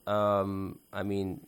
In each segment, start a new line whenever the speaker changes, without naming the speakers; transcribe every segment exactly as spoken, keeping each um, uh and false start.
um, I mean,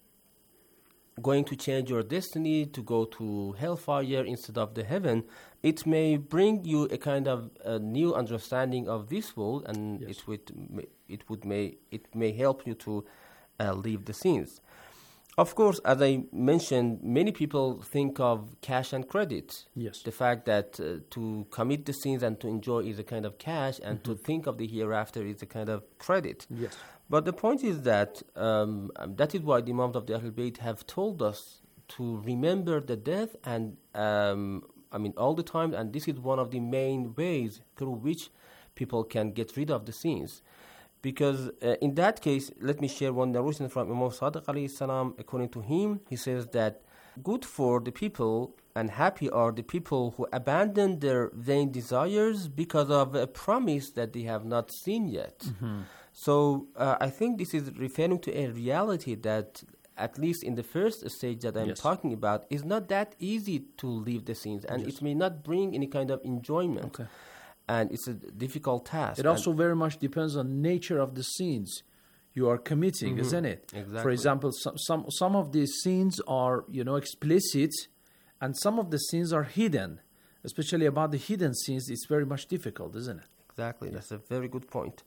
going to change your destiny to go to hellfire instead of the heaven, it may bring you a kind of a new understanding of this world, and
Yes.
it would it would may it may help you to uh, leave the sins. Of course, as I mentioned, many people think of cash and credit.
Yes.
The fact that uh, to commit the sins and to enjoy is a kind of cash, and
Mm-hmm.
to think of the hereafter is a kind of credit.
Yes.
But the point is that um, um, that is why the Imams of the Ahlul Bayt have told us to remember the death, and um, I mean all the time, and this is one of the main ways through which people can get rid of the sins. Because uh, in that case, let me share one narration from Imam Sadiq alayhi salam. According to him, he says that good for the people and happy are the people who abandon their vain desires because of a promise that they have not seen yet.
Mm-hmm.
So uh, I think this is referring to a reality that, at least in the first stage that I'm
Yes.
talking about, is not that easy to leave the sins, and
Yes.
it may not bring any kind of enjoyment.
Okay.
And it's a difficult task.
It also very much depends on nature of the sins you are committing,
Mhm.
isn't it?
Exactly.
For example, some, some some of these sins are, you know, explicit, and some of the sins are hidden. Especially about the hidden sins, it's very much difficult, isn't it?
Exactly, that's a very good point.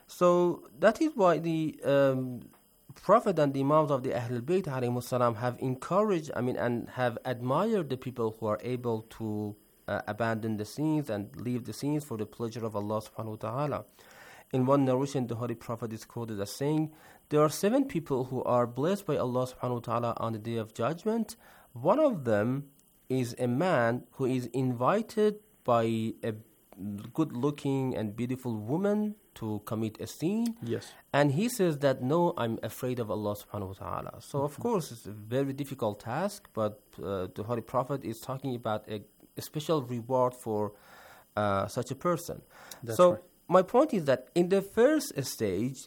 So that is why the um, Prophet and the Imams of the Ahlul Bayt alayhimus salam have encouraged, I mean, and have admired the people who are able to uh, abandon the sins and leave the sins for the pleasure of Allah subhanahu wa ta'ala. In one narration, the Holy Prophet is quoted as saying, there are seven people who are blessed by Allah subhanahu wa ta'ala on the Day of Judgment. One of them is a man who is invited by a good-looking and beautiful woman to commit a sin.
Yes.
And he says that, no, I'm afraid of Allah subhanahu wa ta'ala. So, of course, it's a very difficult task, but uh, the Holy Prophet is talking about a, a special reward for uh, such a person.
That's
so,
right.
my point is that in the first stage,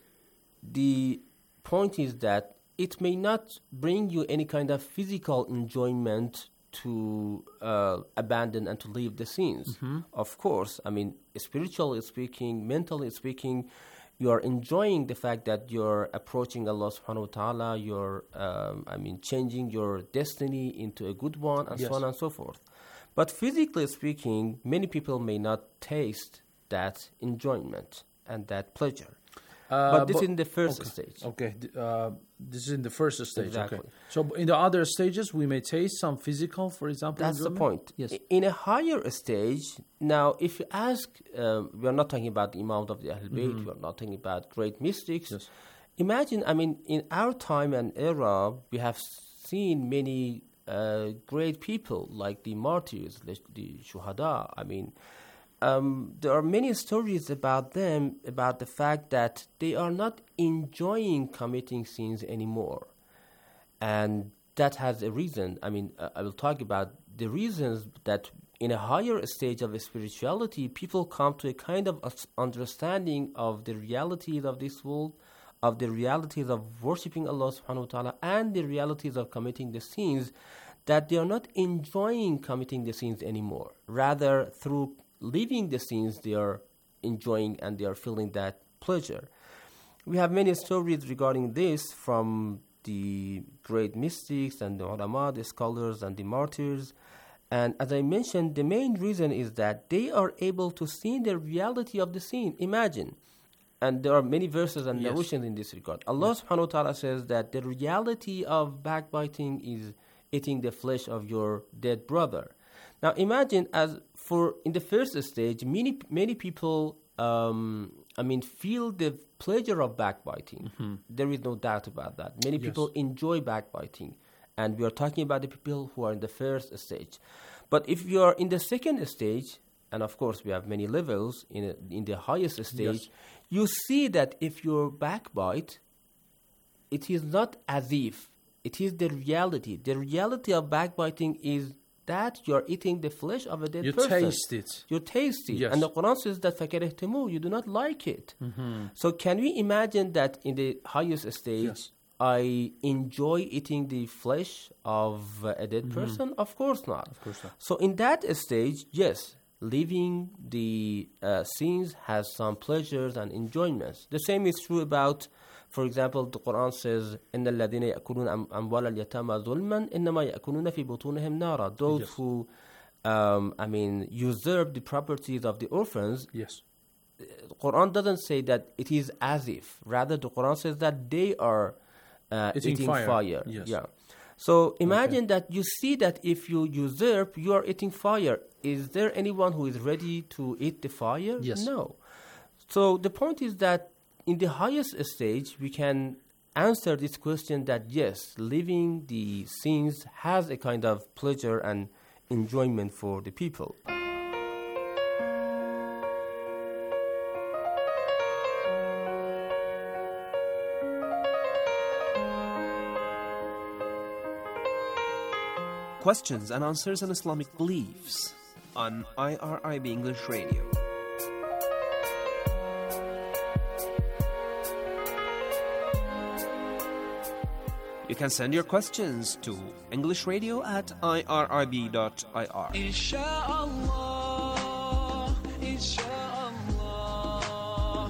the point is that it may not bring you any kind of physical enjoyment to uh, abandon and to leave the sins.
Mm-hmm.
Of course, I mean, spiritually speaking, mentally speaking, you are enjoying the fact that you're approaching Allah subhanahu wa ta'ala, you're, um, I mean, changing your destiny into a good one, and
Yes.
so on and so forth. But physically speaking, many people may not taste that enjoyment and that pleasure.
Uh,
but this is in the first
okay.
stage.
Okay, th- uh, this is in the first stage.
Exactly.
Okay. So in the other stages, we may taste some physical, for example.
That's the
enjoyment?
point.
Yes.
I- In a higher stage, now, if you ask, um, we are not talking about the Imam of the Ahlul Bayt,
Mhm.
we are not talking about great mystics.
Yes.
Imagine, I mean, in our time and era, we have seen many uh, great people like the martyrs, like the shuhada. I mean, um, there are many stories about them, about the fact that they are not enjoying committing sins anymore. And that has a reason. I mean, uh, I will talk about the reasons that in a higher stage of spirituality, people come to a kind of us- understanding of the realities of this world, of the realities of worshipping Allah subhanahu wa ta'ala, and the realities of committing the sins, that they are not enjoying committing the sins anymore. Rather, through leaving the sins, they are enjoying and they are feeling that pleasure. We have many stories regarding this from the great mystics and the ulama, the scholars and the martyrs. And as I mentioned, the main reason is that they are able to see the reality of the sin. Imagine, and there are many verses and
Yes.
narrations in this regard. Allah subhanahu wa ta'ala says that the reality of backbiting is eating the flesh of your dead brother. Now imagine, as for in the first stage, many many people, um, I mean, feel the pleasure of backbiting.
Mm-hmm.
There is no doubt about that. Many
Yes.
people enjoy backbiting, and we are talking about the people who are in the first stage. But if you are in the second stage, and of course we have many levels in a, in the highest stage,
Yes.
you see that if you backbite, it is not as if. It is the reality. The reality of backbiting is that you are eating the flesh of a dead
You
person.
taste it.
You taste it.
Yes.
And the Quran says that فَكَرِهْتُمُوهُ, you do not like it.
Mm-hmm.
So can we imagine that in the highest stage,
Yes.
I enjoy eating the flesh of uh, a dead
Mm-hmm.
person? Of course not.
Of course not.
So in that stage, yes, leaving the uh, sins has some pleasures and enjoyments. The same is true about, For example, the Quran says, إِنَّ الَّذِينَ يَأْكُلُونَ أَمْوَالَ الْيَتَامَى ظُلْمًا إِنَّمَا يَأْكُلُونَ فِي بُطُونِهِمْ نَارًا. Those
Yes.
who, um, I mean, usurp the properties of the orphans,
Yes.
the Quran doesn't say that it is as if. Rather, the Quran says that they are uh,
Eating
eating
fire.
fire.
Yes.
Yeah. So imagine that you see that if you usurp, you are eating fire. Is there anyone who is ready to eat the fire?
Yes.
No. So the point is that in the highest stage, we can answer this question that yes, living the scenes has a kind of pleasure and enjoyment for the people.
Questions and answers on Islamic beliefs on I R I B English Radio. You can send your questions to englishradio at I R I B dot I R.
Inshallah, inshallah,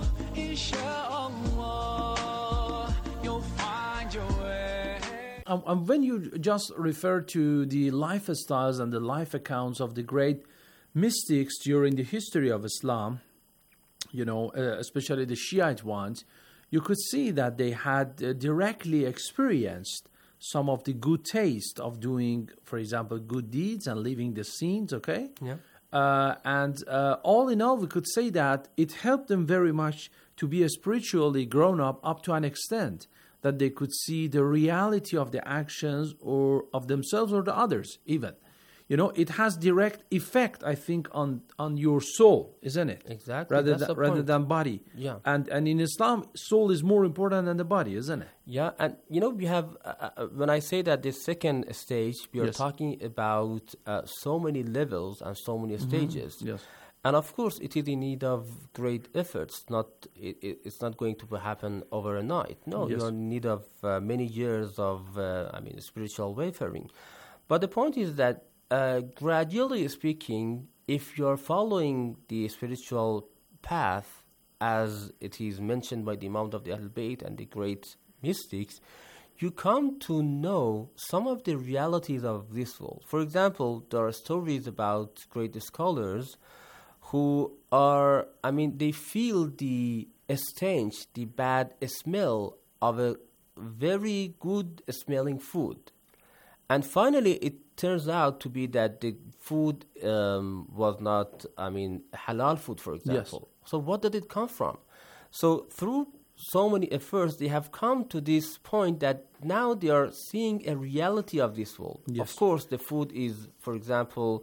inshallah, you'll find your way.
Um, um, when you just refer to the lifestyles and the life accounts of the great mystics during the history of Islam, you know, uh, especially the Shiite ones, you could see that they had uh, directly experienced some of the good taste of doing, for example, good deeds and leaving the scenes, okay?
Yeah.
Uh, and uh, all in all, we could say that it helped them very much to be spiritually grown up up to an extent that they could see the reality of the actions or of themselves or the others even. You know, it has direct effect, I think, on, on your soul, isn't it?
Exactly,
Rather,
that's
than,
the
rather
point.
than body.
Yeah.
And, and in Islam, soul is more important than the body, isn't it?
Yeah, and you know, we have, uh, uh, when I say that the second stage, we are
Yes.
talking about uh, so many levels and so many stages.
Yes.
And of course, it is in need of great efforts. Not, it, it, it's not going to happen overnight. No,
Yes.
you're in need of uh, many years of, uh, I mean, spiritual wayfaring. But the point is that, uh, gradually speaking, if you're following the spiritual path, as it is mentioned by the Imam of the Ahl Bayt and the great mystics, you come to know some of the realities of this world. For example, there are stories about great scholars who are, I mean, they feel the stench, the bad smell of a very good smelling food. And finally, it turns out to be that the food um, was not, I mean, halal food, for example.
Yes.
So what did it come from? So through so many efforts, they have come to this point that now they are seeing a reality of this world.
Yes.
Of course, the food is, for example,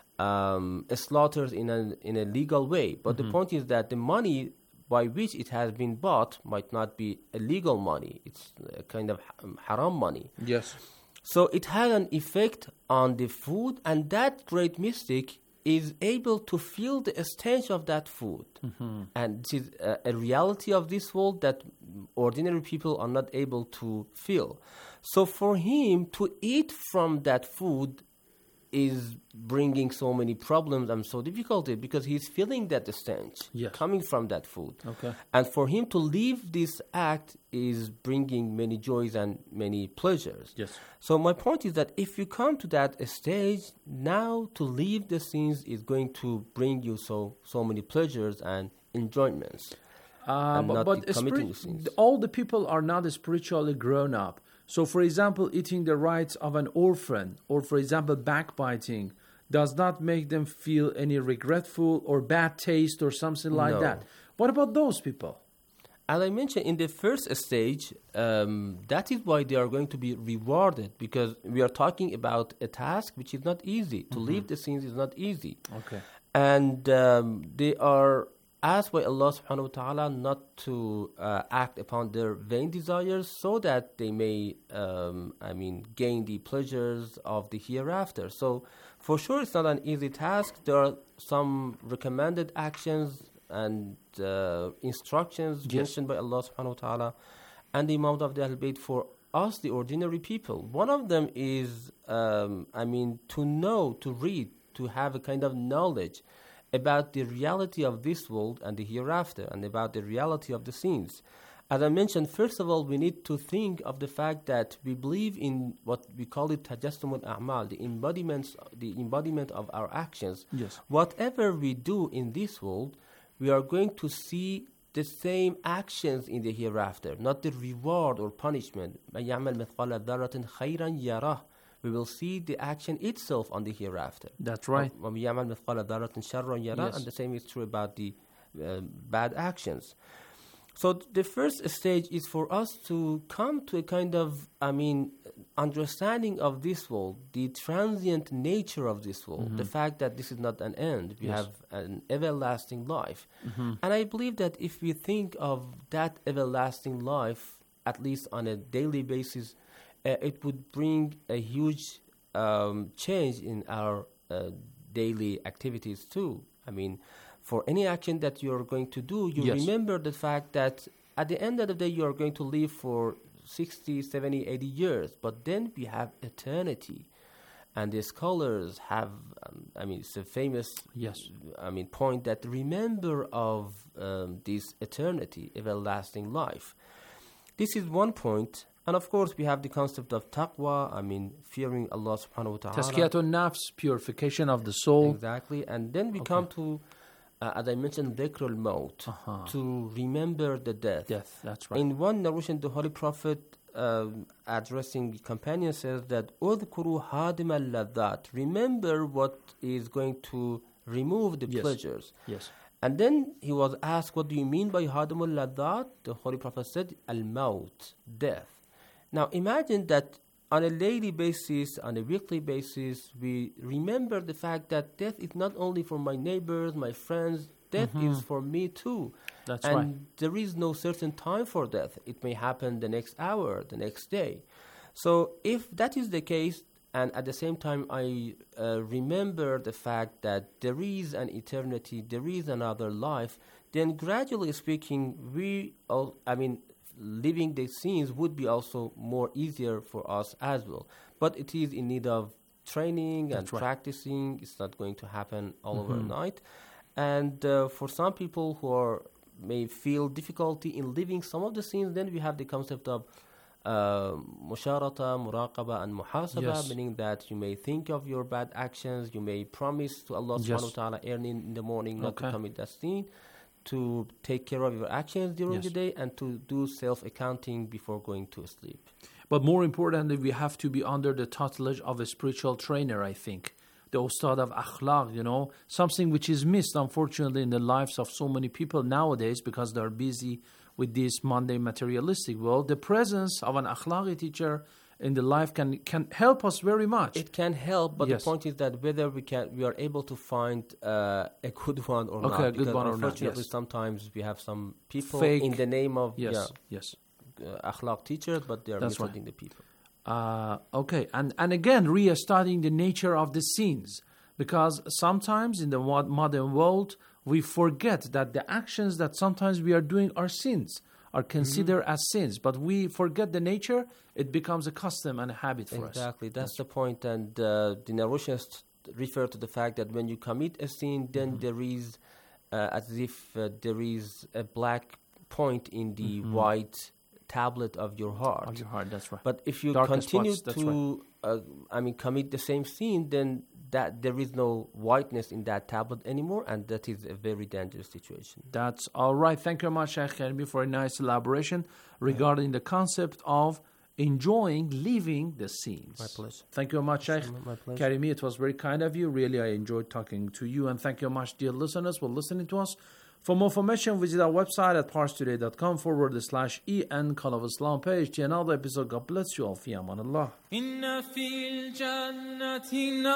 um, slaughtered in a, in a legal way. But
Mm-hmm.
the point is that the money by which it has been bought might not be illegal money. It's a kind of ha- haram money.
Yes.
So it had an effect on the food, and that great mystic is able to feel the stench of that food.
Mm-hmm.
And this is a, a reality of this world that ordinary people are not able to feel. So for him to eat from that food is bringing so many problems and so difficulty because he's feeling that stench
Yes.
coming from that food.
Okay.
And for him to leave this act is bringing many joys and many pleasures.
Yes.
So my point is that if you come to that stage, now to leave the scenes is going to bring you so so many pleasures and enjoyments.
Uh,
And
but
not
but
the committing
spirit-
sins.
all the people are not spiritually grown up. So, for example, eating the rights of an orphan, or for example, backbiting, does not make them feel any regretful or bad taste or something like
No.
that. What about those people?
As I mentioned, in the first stage, um, that is why they are going to be rewarded because we are talking about a task which is not easy. To leave the scenes is not easy.
Okay.
And um, they are asked by Allah subhanahu wa ta'ala not to uh, act upon their vain desires so that they may, um, I mean, gain the pleasures of the hereafter. So for sure it's not an easy task. There are some recommended actions and uh, instructions
Yes.
mentioned by Allah subhanahu wa ta'ala and the Imam of the Ahl Bayt for us, the ordinary people. One of them is, um, I mean, to know, to read, to have a kind of knowledge about the reality of this world and the hereafter and about the reality of the scenes. As I mentioned, first of all, we need to think of the fact that we believe in what we call it tajassum al-a'mal, the embodiments, the embodiment of our actions.
Yes.
Whatever we do in this world, we are going to see the same actions in the hereafter, not the reward or punishment. مَن يَعْمَلْ مِثْقَالَ ذَرَّةٍ خَيْرًا يَرَهُ. We will see the action itself on the hereafter.
That's right.
وَمَن يَعْمَلْ مِثْقَالَ ذَرَّةٍ شَرًّا يَرَهُ.
Yes.
And the same is true about the uh, bad actions. So th- the first stage is for us to come to a kind of, I mean, understanding of this world, the transient nature of this world,
Mm-hmm.
the fact that this is not an end. We
Yes.
have an everlasting life.
Mm-hmm.
And I believe that if we think of that everlasting life, at least on a daily basis, uh, it would bring a huge um, change in our uh, daily activities too. I mean, for any action that you're going to do, you
Yes.
remember the fact that at the end of the day, you're going to live for sixty, seventy, eighty years. But then we have eternity. And the scholars have, um, I mean, it's a famous
Yes.
I mean, point that remember of um, this eternity, everlasting life. This is one point. And of course, we have the concept of taqwa, I mean, fearing Allah subhanahu wa ta'ala.
Tazkiyatun nafs, purification of the soul.
Exactly. And then we
Okay.
come to, uh, as I mentioned, dhikr al-maut,
Uh-huh.
to remember the death.
Death, that's right.
In one narration, the Holy Prophet um, addressing the companion says that "Udhkuru hadim al-ladhat." Remember what is going to remove the
Yes.
pleasures.
Yes.
And then he was asked, "What do you mean by hadim al-ladhat?" The Holy Prophet said, "Al-maut, death." Now imagine that on a daily basis, on a weekly basis, we remember the fact that death is not only for my neighbors, my friends. Death
Mhm.
is for me too.
That's
and
right.
there is no certain time for death. It may happen the next hour, the next day. So if that is the case, and at the same time I uh, remember the fact that there is an eternity, there is another life, then gradually speaking, we, all, I mean, living the scenes would be also more easier for us as well. But it is in need of training and
That's right.
practicing. It's not going to happen all
Mhm.
overnight. And uh, for some people who are may feel difficulty in living some of the scenes, then we have the concept of uh, musharata, muraqaba, and muhasaba,
Yes.
meaning that you may think of your bad actions, you may promise to Allah
Yes.
subhanahu wa ta'ala early in the morning not
Okay.
to commit that sin, to take care of your actions during
Yes.
the day, and to do self-accounting before going to sleep.
But more importantly, we have to be under the tutelage of a spiritual trainer, I think. The Ustad of Akhlaq, you know, something which is missed, unfortunately, in the lives of so many people nowadays because they're busy with this mundane materialistic world. The presence of an Akhlaqi teacher in the life can, can help us very much.
It can help, but
Yes.
the point is that whether we can, we are able to find uh, a good one or
Okay,
not.
a good
because
one or not,
unfortunately,
yes.
sometimes we have some people
Fake.
in the name of
yes,
yeah,
yes.
uh, akhlaq teachers, but they are
That's right.
misleading the people.
Uh, okay, and, and again, re-studying the nature of the sins. Because sometimes in the mod- modern world, we forget that the actions that sometimes we are doing are sins, are considered
Mm-hmm.
as sins. But we forget the nature, it becomes a custom and a habit for us.
Exactly, that's the point. And uh, the narrations refer to the fact that when you commit a sin, then
Mm-hmm.
there is, uh, as if uh, there is a black point in the
Mhm.
white tablet of your heart.
Of your heart, that's right.
But if you
Darkest
continue
spots, that's
to, uh, I mean, commit the same sin, then that there is no whiteness in that tablet anymore, and that is a very dangerous situation.
That's all right. Thank you very much, Sheikh Karimi, for a nice elaboration regarding the concept of enjoying living the scenes.
My pleasure.
Thank you very much, Sheikh
My pleasure.
Karimi. It was very kind of you. Really, I enjoyed talking to you. And thank you very much, dear listeners, for listening to us. For more information, visit our website at parstoday.com forward slash en Call of Islam page. To another episode. God bless you all. Fi aman Allah.
إن في الجنة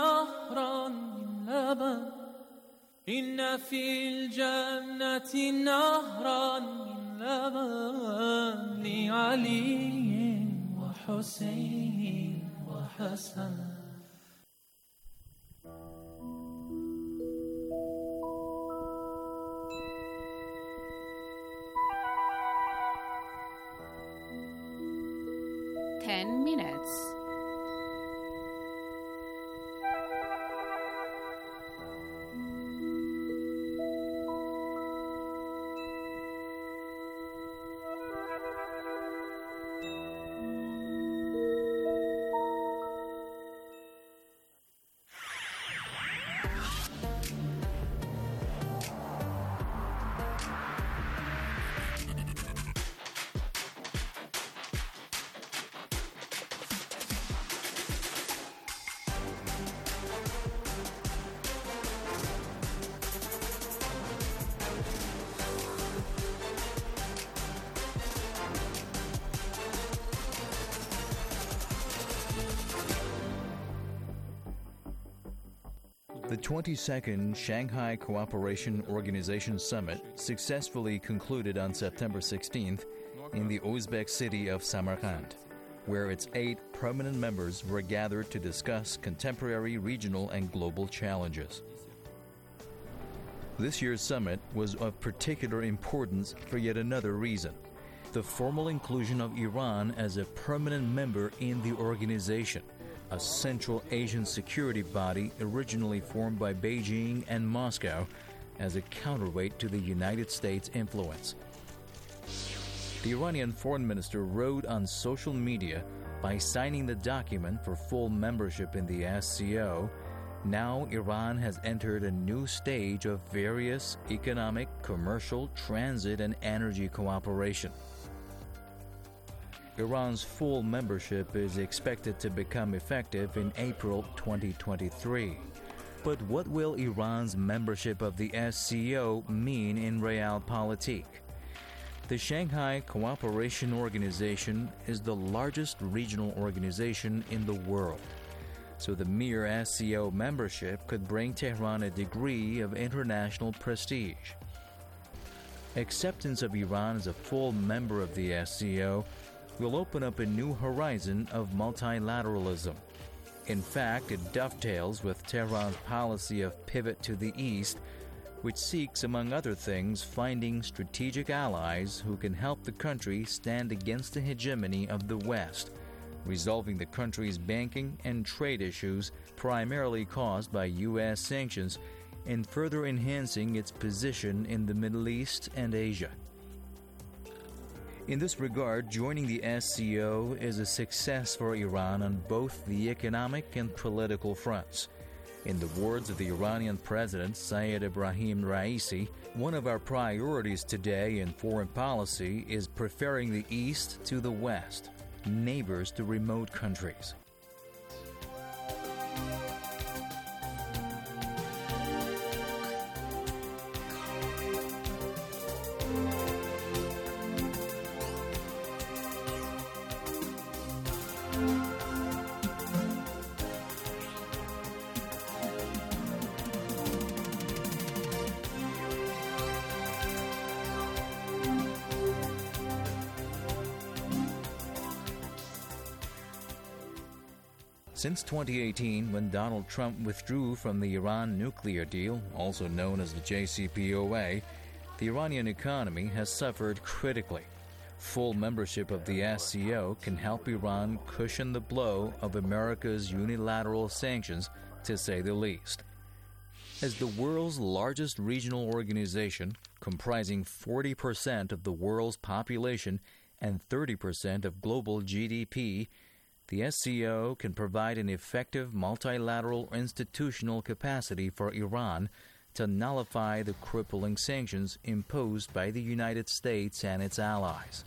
نهرا من لبن إن في الجنة نهرا من لبن لعلي وحسين وحسن
Ten minutes.
The twenty-second Shanghai Cooperation Organization Summit successfully concluded on September sixteenth in the Uzbek city of Samarkand, where its eight permanent members were gathered to discuss contemporary regional and global challenges. This year's summit was of particular importance for yet another reason: the formal inclusion of Iran as a permanent member in the organization, a Central Asian security body originally formed by Beijing and Moscow as a counterweight to the United States' influence. The Iranian foreign minister wrote on social media, by signing the document for full membership in the S C O, now Iran has entered a new stage of various economic, commercial, transit, and energy cooperation. Iran's full membership is expected to become effective in April twenty twenty-three. But what will Iran's membership of the S C O mean in realpolitik? The Shanghai Cooperation Organization is the largest regional organization in the world, so the mere S C O membership could bring Tehran a degree of international prestige. Acceptance of Iran as a full member of the S C O will open up a new horizon of multilateralism. In fact, it dovetails with Tehran's policy of pivot to the east, which seeks, among other things, finding strategic allies who can help the country stand against the hegemony of the West, resolving the country's banking and trade issues primarily caused by U S sanctions, and further enhancing its position in the Middle East and Asia. In this regard, joining the S C O is a success for Iran on both the economic and political fronts. In the words of the Iranian President Saeed Ibrahim Raisi, one of our priorities today in foreign policy is preferring the East to the West, neighbors to remote countries. Since twenty eighteen, when Donald Trump withdrew from the Iran nuclear deal, also known as the J C P O A, the Iranian economy has suffered critically. Full membership of the S C O can help Iran cushion the blow of America's unilateral sanctions, to say the least. As the world's largest regional organization, comprising forty percent of the world's population and thirty percent of global G D P, the S C O can provide an effective multilateral institutional capacity for Iran to nullify the crippling sanctions imposed by the United States and its allies.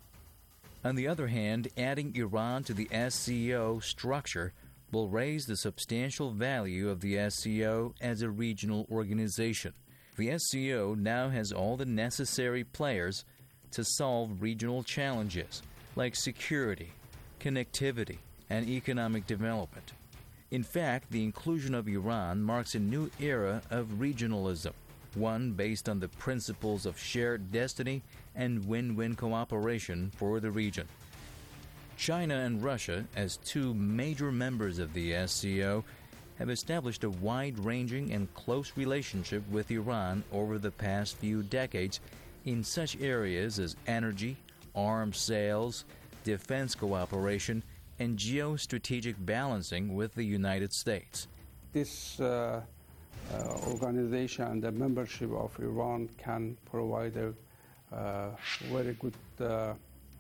On the other hand, adding Iran to the S C O structure will raise the substantial value of the S C O as a regional organization. The S C O now has all the necessary players to solve regional challenges like security, connectivity, and economic development. In fact, the inclusion of Iran marks a new era of regionalism, one based on the principles of shared destiny and win-win cooperation for the region. China and Russia, as two major members of the S C O, have established a wide-ranging and close relationship with Iran over the past few decades in such areas as energy, arms sales, defense cooperation, and geostrategic balancing with the United States.
This uh, uh, organization and the membership of Iran can provide a uh, very good uh,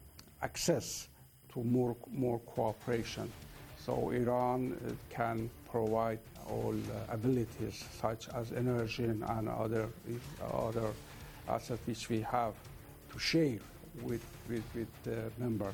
access to more, more cooperation. So Iran uh, can provide all uh, abilities such as energy and other, other assets which we have to share with, with, with the members.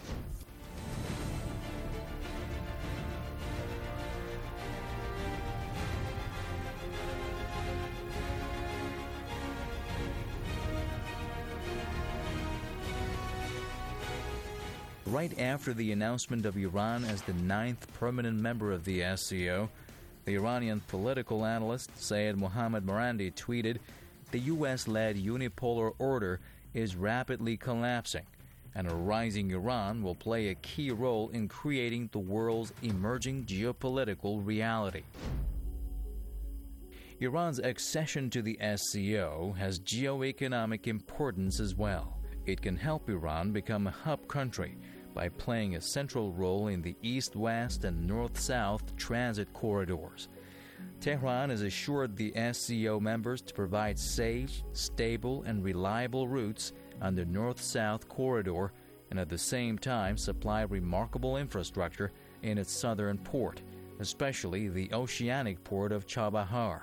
Right after the announcement of Iran as the ninth permanent member of the S C O, The Iranian political analyst Syed Mohammad Marandi tweeted, "The U S-led unipolar order is rapidly collapsing, and a rising Iran will play a key role in creating the world's emerging geopolitical reality." Iran's accession to the S C O has geoeconomic importance as well. It can help Iran become a hub country by playing a central role in the east-west and north-south transit corridors. Tehran has assured the S C O members to provide safe, stable, and reliable routes on the north-south corridor and at the same time supply remarkable infrastructure in its southern port, especially the oceanic port of Chabahar.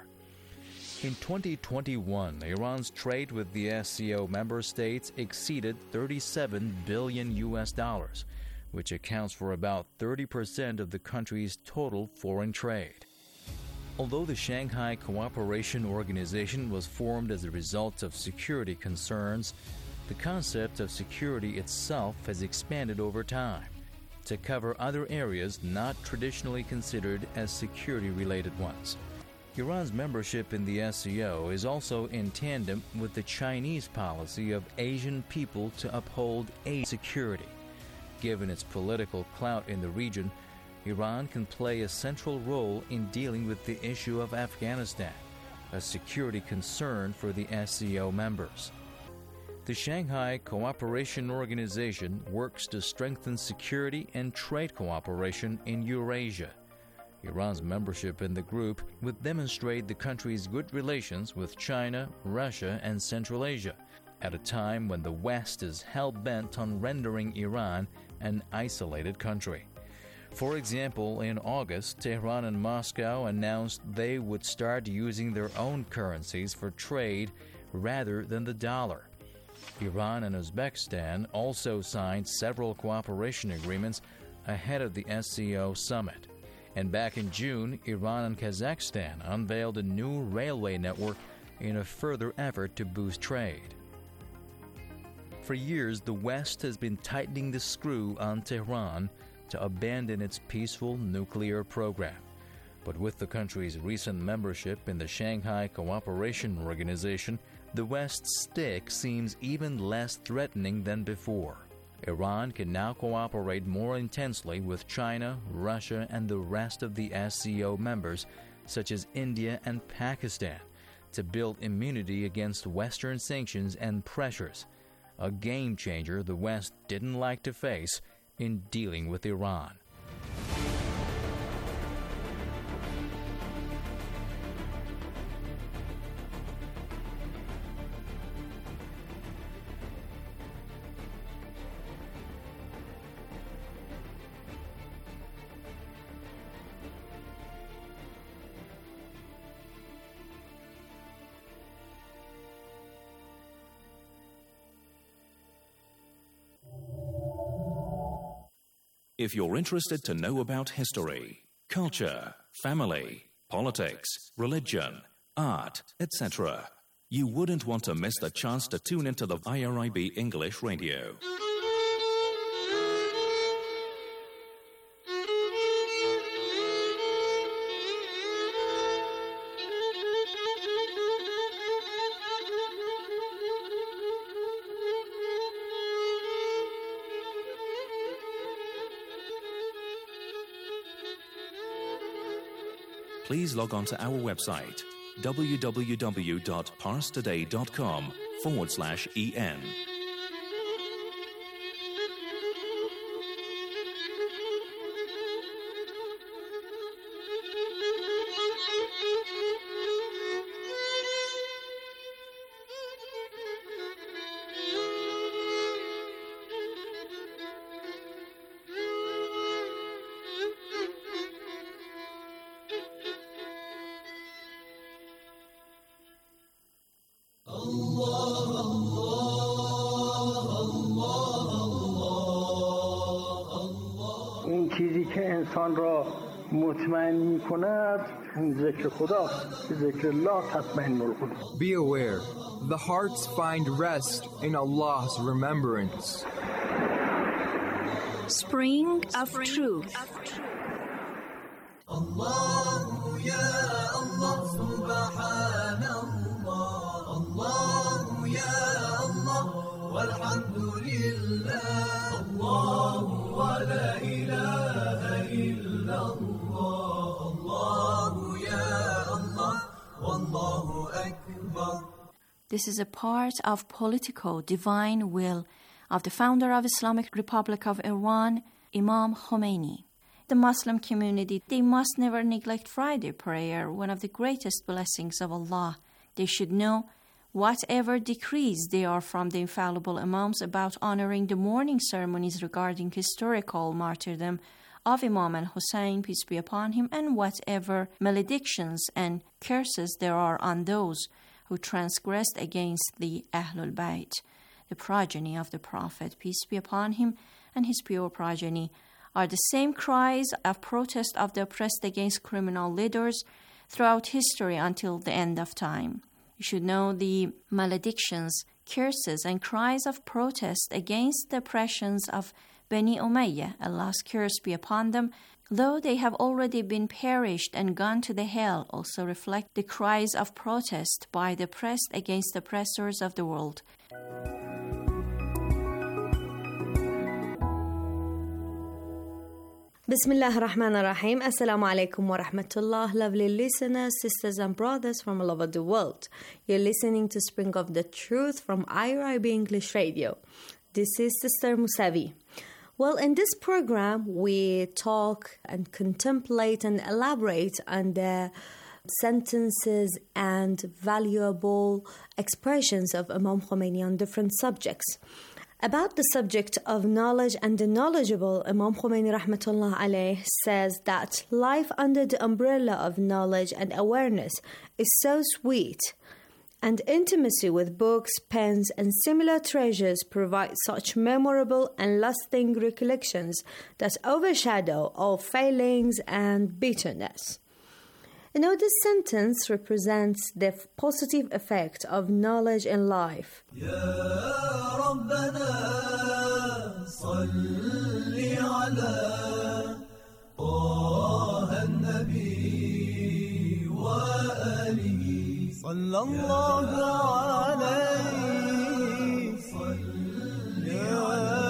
In twenty twenty-one, Iran's trade with the S C O member states exceeded thirty-seven billion U S dollars, which accounts for about thirty percent of the country's total foreign trade. Although the Shanghai Cooperation Organization was formed as a result of security concerns, the concept of security itself has expanded over time to cover other areas not traditionally considered as security-related ones. Iran's membership in the S C O is also in tandem with the Chinese policy of Asian people to uphold Asian security. Given its political clout in the region, Iran can play a central role in dealing with the issue of Afghanistan, a security concern for the S C O members. The Shanghai Cooperation Organization works to strengthen security and trade cooperation in Eurasia. Iran's membership in the group would demonstrate the country's good relations with China, Russia, and Central Asia, at a time when the West is hell-bent on rendering Iran an isolated country. For example, in August, Tehran and Moscow announced they would start using their own currencies for trade rather than the dollar. Iran and Uzbekistan also signed several cooperation agreements ahead of the S C O summit. And back in June, Iran and Kazakhstan unveiled a new railway network in a further effort to boost trade. For years, the West has been tightening the screw on Tehran to abandon its peaceful nuclear program. But with the country's recent membership in the Shanghai Cooperation Organization, the West's stick seems even less threatening than before. Iran can now cooperate more intensely with China, Russia, and the rest of the S C O members, such as India and Pakistan, to build immunity against Western sanctions and pressures, a game changer the West didn't like to face in dealing with Iran.
If you're interested to know about history, culture, family, politics, religion, art, et cetera, you wouldn't want to miss the chance to tune into the I R I B English Radio. Please log on to our website, www.parstoday.com forward slash en.
اون چیزی که انسان را مطمئن می‌کند ذکر خداست. ذکر الله تطمئن القلوب.
Be aware, the hearts find rest in Allah's remembrance.
Spring of Truth.
Allah
This is a part of political divine will of the founder of Islamic Republic of Iran, Imam Khomeini. The Muslim community, they must never neglect Friday prayer, one of the greatest blessings of Allah. They should know whatever decrees there are from the infallible Imams about honoring the morning ceremonies regarding historical martyrdom of Imam al-Hussein, peace be upon him, and whatever maledictions and curses there are on those who transgressed against the Ahlul Bayt, the progeny of the Prophet, peace be upon him, and his pure progeny, are the same cries of protest of the oppressed against criminal leaders throughout history until the end of time. You should know the maledictions, curses, and cries of protest against the oppressions of Bani Umayyah, Allah's curse be upon them, though they have already been perished and gone to the hell, also reflect the cries of protest by the oppressed against the oppressors of the world.
Bismillah ar-Rahman ar-Rahim. Assalamu alaikum wa rahmatullah. Lovely listeners, sisters and brothers from all over the world. You're listening to Spring of the Truth from I R I B English Radio. This is Sister Musavi. Well, in this program, we talk and contemplate and elaborate on the sentences and valuable expressions of Imam Khomeini on different subjects. About the subject of knowledge and the knowledgeable, Imam Khomeini rahmatullah alayh says that life under the umbrella of knowledge and awareness is so sweet, and intimacy with books, pens, and similar treasures provide such memorable and lasting recollections that overshadow all failings and bitterness. You know, this sentence represents the positive effect of knowledge in life. Ya Rabbana, salli ala Taha an-Nabi wa alihi sallallahu alayhi salli ala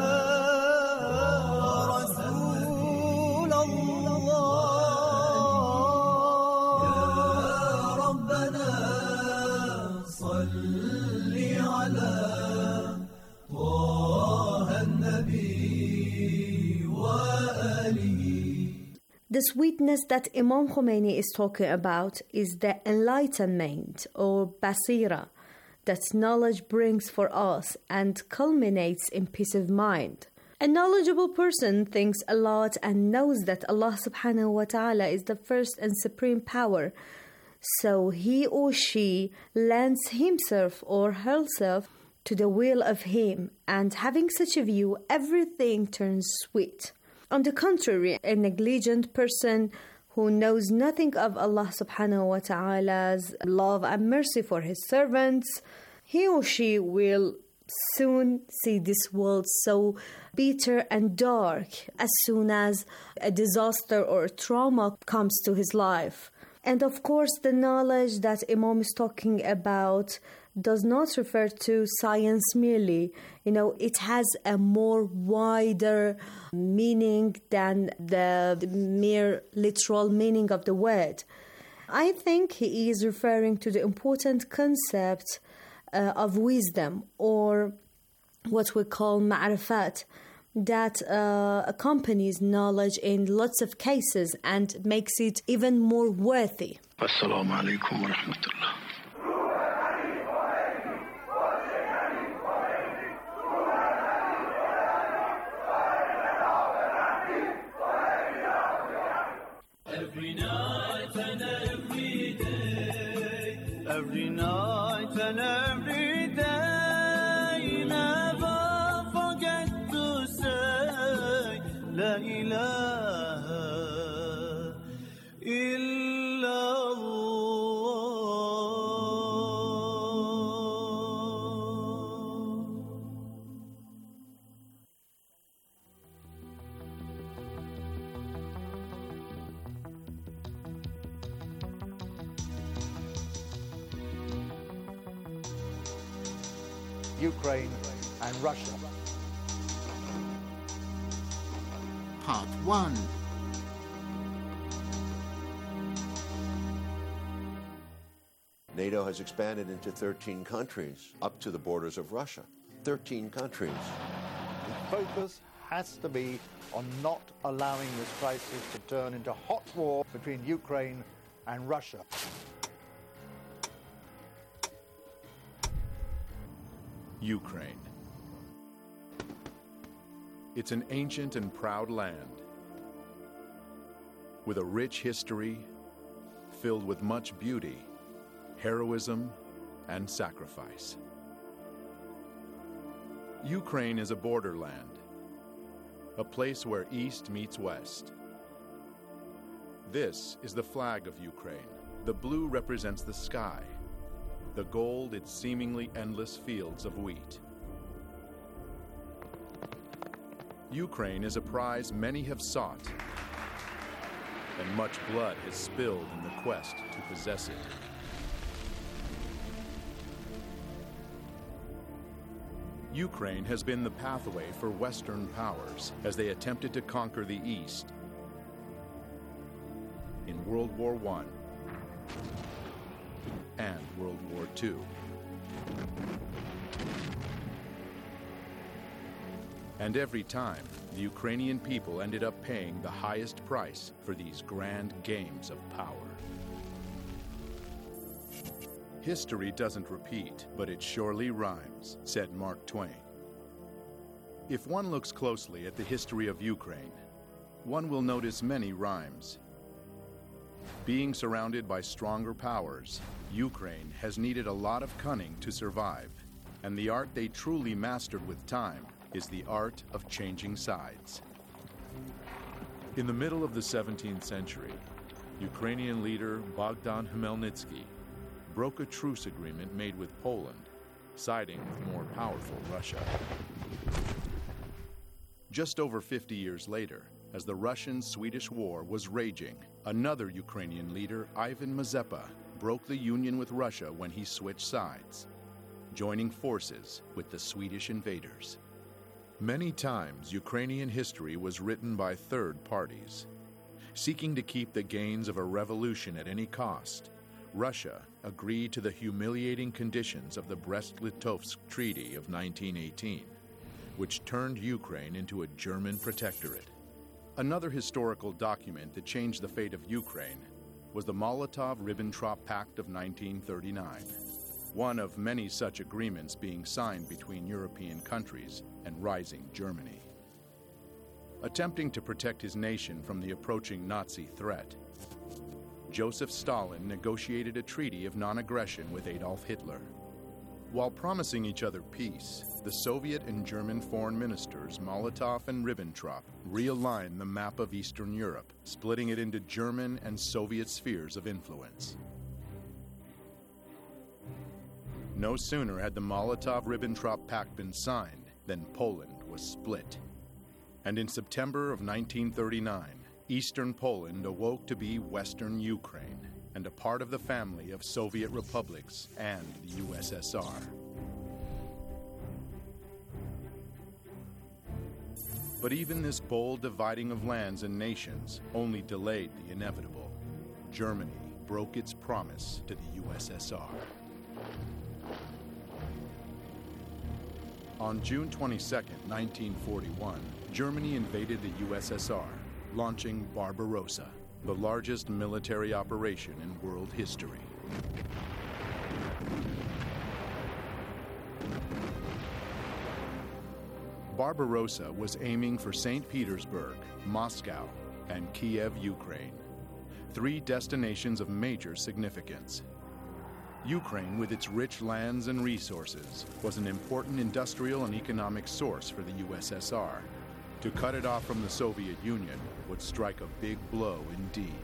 The sweetness that Imam Khomeini is talking about is the enlightenment or basira that knowledge brings for us and culminates in peace of mind. A knowledgeable person thinks a lot and knows that Allah subhanahu wa ta'ala is the first and supreme power. So he or she lends himself or herself to the will of him, and having such a view, everything turns sweet. On the contrary, a negligent person who knows nothing of Allah subhanahu wa ta'ala's love and mercy for his servants, he or she will soon see this world so bitter and dark as soon as a disaster or a trauma comes to his life. And of course, the knowledge that Imam is talking about does not refer to science merely. You know, it has a more wider meaning than the, the mere literal meaning of the word. I think he is referring to the important concept uh, of wisdom, or what we call ma'rifat, that uh, accompanies knowledge in lots of cases and makes it even more worthy.
Assalamu alaikum wa rahmatullah.
Every night and every day, every night and every day, never forget to say La ilaha illallah.
Ukraine and Russia.
Part one.
NATO has expanded into thirteen countries, up to the borders of Russia. thirteen countries.
The focus has to be on not allowing this crisis to turn into hot war between Ukraine and Russia.
Ukraine. It's an ancient and proud land with a rich history filled with much beauty, heroism, and sacrifice. Ukraine is a borderland, a place where East meets West. This is the flag of Ukraine. The blue represents the sky, the gold its seemingly endless fields of wheat. Ukraine is a prize many have sought, and much blood has spilled in the quest to possess it. Ukraine has been the pathway for Western powers as they attempted to conquer the East in World War One and World War Two. And every time, the Ukrainian people ended up paying the highest price for these grand games of power. History doesn't repeat, but it surely rhymes, said Mark Twain. If one looks closely at the history of Ukraine, one will notice many rhymes. Being surrounded by stronger powers, Ukraine has needed a lot of cunning to survive, and the art they truly mastered with time is the art of changing sides. In the middle of the seventeenth century, Ukrainian leader Bogdan Khmelnytsky broke a truce agreement made with Poland, siding with more powerful Russia. Just over fifty years later, as the Russian-Swedish War was raging, another Ukrainian leader, Ivan Mazepa, broke the union with Russia when he switched sides, joining forces with the Swedish invaders. Many times, Ukrainian history was written by third parties. Seeking to keep the gains of a revolution at any cost, Russia agreed to the humiliating conditions of the Brest-Litovsk Treaty of nineteen eighteen, which turned Ukraine into a German protectorate. Another historical document that changed the fate of Ukraine was the Molotov-Ribbentrop Pact of nineteen thirty-nine, one of many such agreements being signed between European countries and rising Germany. Attempting to protect his nation from the approaching Nazi threat, Joseph Stalin negotiated a treaty of non-aggression with Adolf Hitler. While promising each other peace, the Soviet and German foreign ministers Molotov and Ribbentrop realigned the map of Eastern Europe, splitting it into German and Soviet spheres of influence. No sooner had the Molotov-Ribbentrop Pact been signed than Poland was split. And in September of nineteen thirty-nine, Eastern Poland awoke to be Western Ukraine and a part of the family of Soviet republics and the U S S R. But even this bold dividing of lands and nations only delayed the inevitable. Germany broke its promise to the U S S R. On June twenty-second, nineteen forty-one, Germany invaded the U S S R, launching Barbarossa, the largest military operation in world history. Barbarossa was aiming for Saint Petersburg, Moscow, and Kiev, Ukraine, three destinations of major significance. Ukraine, with its rich lands and resources, was an important industrial and economic source for the U S S R. To cut it off from the Soviet Union would strike a big blow indeed.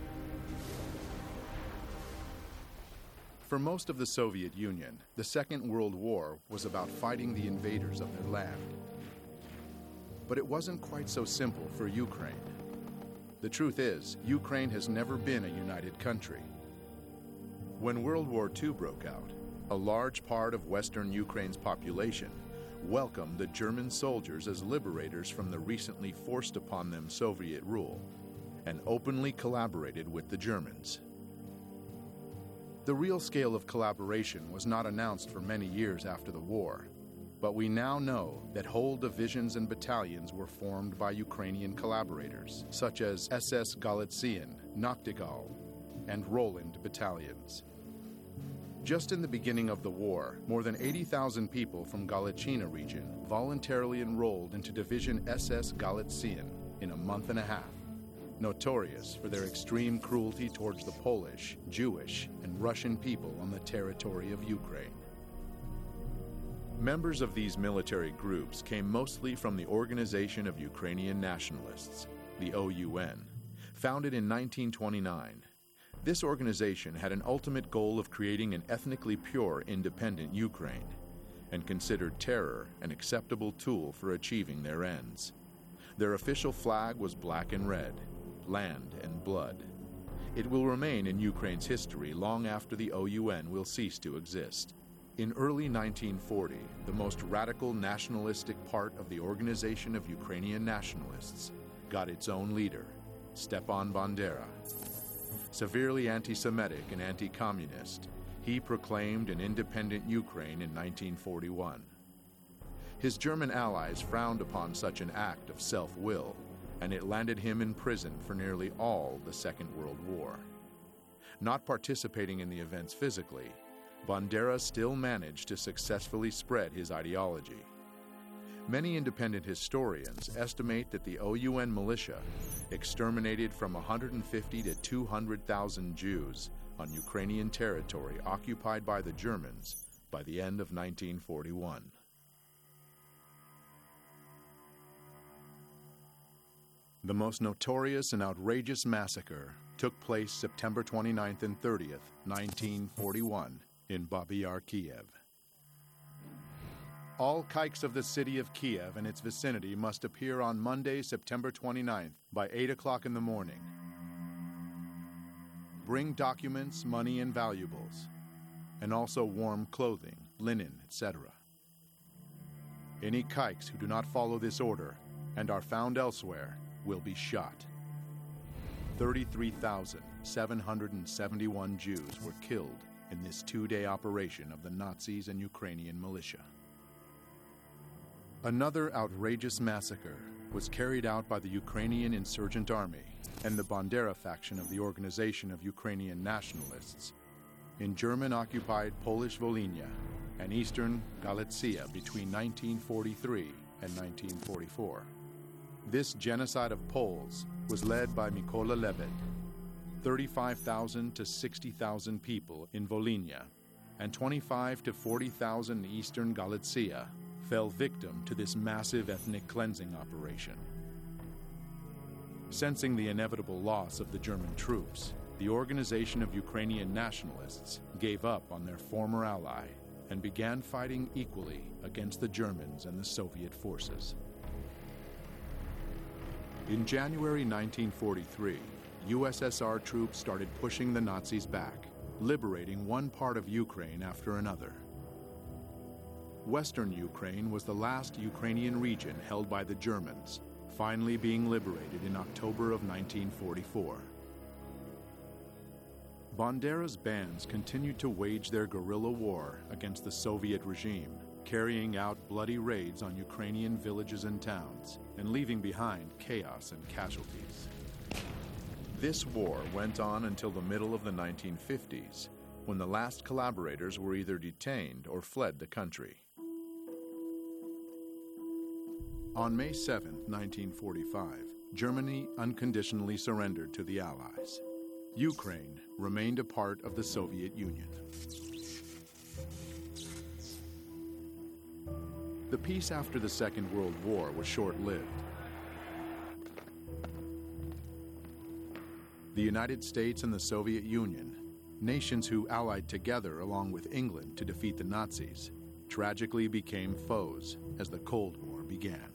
For most of the Soviet Union, the Second World War was about fighting the invaders of their land. But it wasn't quite so simple for Ukraine. The truth is, Ukraine has never been a united country. When World War Two broke out, A large part of Western Ukraine's population welcomed the German soldiers as liberators from the recently forced upon them Soviet rule, and openly collaborated with the Germans. The real scale of collaboration was not announced for many years after the war, but we now know that whole divisions and battalions were formed by Ukrainian collaborators, such as S S Galician, Nachtigall, and Roland battalions. Just in the beginning of the war, more than eighty thousand people from Galician region voluntarily enrolled into Division S S Galician in a month and a half, notorious for their extreme cruelty towards the Polish, Jewish, and Russian people on the territory of Ukraine. Members of these military groups came mostly from the Organization of Ukrainian Nationalists, the O U N, founded in nineteen twenty-nine. This organization had an ultimate goal of creating an ethnically pure, independent Ukraine, and considered terror an acceptable tool for achieving their ends. Their official flag was black and red, land and blood. It will remain in Ukraine's history long after the O U N will cease to exist. In early nineteen forty, the most radical nationalistic part of the Organization of Ukrainian Nationalists got its own leader, Stepan Bandera. Severely anti-Semitic and anti-communist, he proclaimed an independent Ukraine in nineteen forty-one. His German allies frowned upon such an act of self-will, and it landed him in prison for nearly all the Second World War. Not participating in the events physically, Bandera still managed to successfully spread his ideology. Many independent historians estimate that the O U N militia exterminated from one hundred fifty to two hundred thousand Jews on Ukrainian territory occupied by the Germans by the end of nineteen forty-one. The most notorious and outrageous massacre took place September twenty-ninth and thirtieth, nineteen forty-one, in Babi Yar, Kiev. All kikes of the city of Kiev and its vicinity must appear on Monday, September twenty-ninth, by eight o'clock in the morning. Bring documents, money, and valuables, and also warm clothing, linen, et cetera. Any kikes who do not follow this order and are found elsewhere will be shot. thirty-three thousand seven hundred seventy-one Jews were killed in this two-day operation of the Nazis and Ukrainian militia. Another outrageous massacre was carried out by the Ukrainian Insurgent Army and the Bandera faction of the Organization of Ukrainian Nationalists in German-occupied Polish Volhynia and eastern Galicia between nineteen forty-three and nineteen forty-four. This genocide of Poles was led by Mykola Lebed. thirty-five thousand to sixty thousand people in Volhynia and twenty-five to forty thousand in eastern Galicia fell victim to this massive ethnic cleansing operation. Sensing the inevitable loss of the German troops, the Organization of Ukrainian Nationalists gave up on their former ally and began fighting equally against the Germans and the Soviet forces. In January nineteen forty-three, U S S R troops started pushing the Nazis back, liberating one part of Ukraine after another. Western Ukraine was the last Ukrainian region held by the Germans, finally being liberated in October of nineteen forty-four. Bandera's bands continued to wage their guerrilla war against the Soviet regime, carrying out bloody raids on Ukrainian villages and towns, and leaving behind chaos and casualties. This war went on until the middle of the nineteen fifties, when the last collaborators were either detained or fled the country. On May seventh, nineteen forty-five, Germany unconditionally surrendered to the Allies. Ukraine remained a part of the Soviet Union. The peace after the Second World War was short-lived. The United States and the Soviet Union, nations who allied together along with England to defeat the Nazis, tragically became foes as the Cold War began.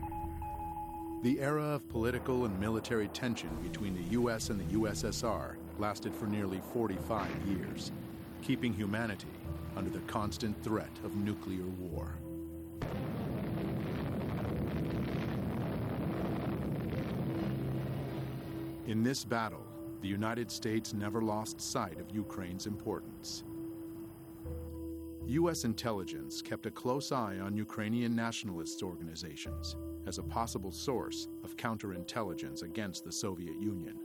The era of political and military tension between the U S and the U S S R lasted for nearly forty-five years, keeping humanity under the constant threat of nuclear war. In this battle, the United States never lost sight of Ukraine's importance. U S intelligence kept a close eye on Ukrainian nationalist organizations as a possible source of counterintelligence against the Soviet Union.